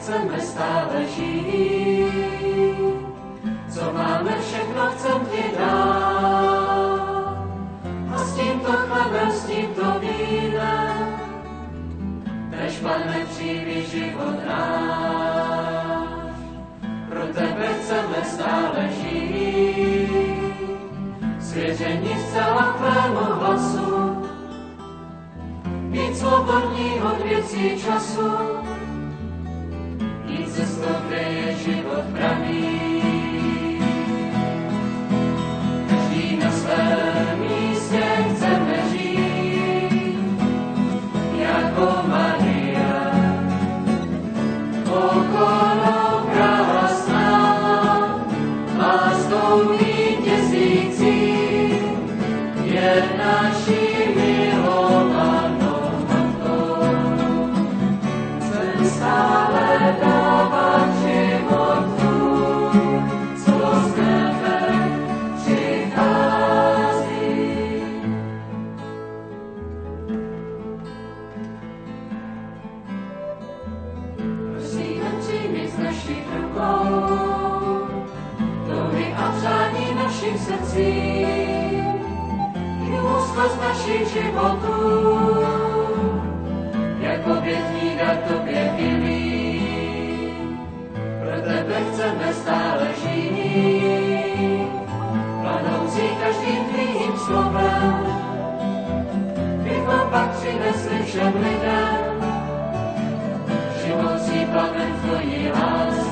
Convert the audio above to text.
chceme stále žít. Co máme, všechno chcem ti dát. A s tímto chlebem, s tímto vínem, tež, Pane, přijmi život náš. Pro tebe chceme stále žít, svěření zcela tvému hlasu, být svobodní od věcí času, jít cestou, kde je život pravý. Každý na svém místě chceme žít, jako Maria, okolo krásná, láskou vítězící, je naší milovanou matkou. Chcem stále dávat život tvůj, co z nebe přichází. Prosíme, přijmi z našich rukou touhy a přání našich srdcí, i úzkost našich životů, jako obětní dar tobě milý. Pro tebe chceme stále žít, planoucí každým tvým slovem, bychom pak přinesli všem lidem živoucí plamen tvojí lásky.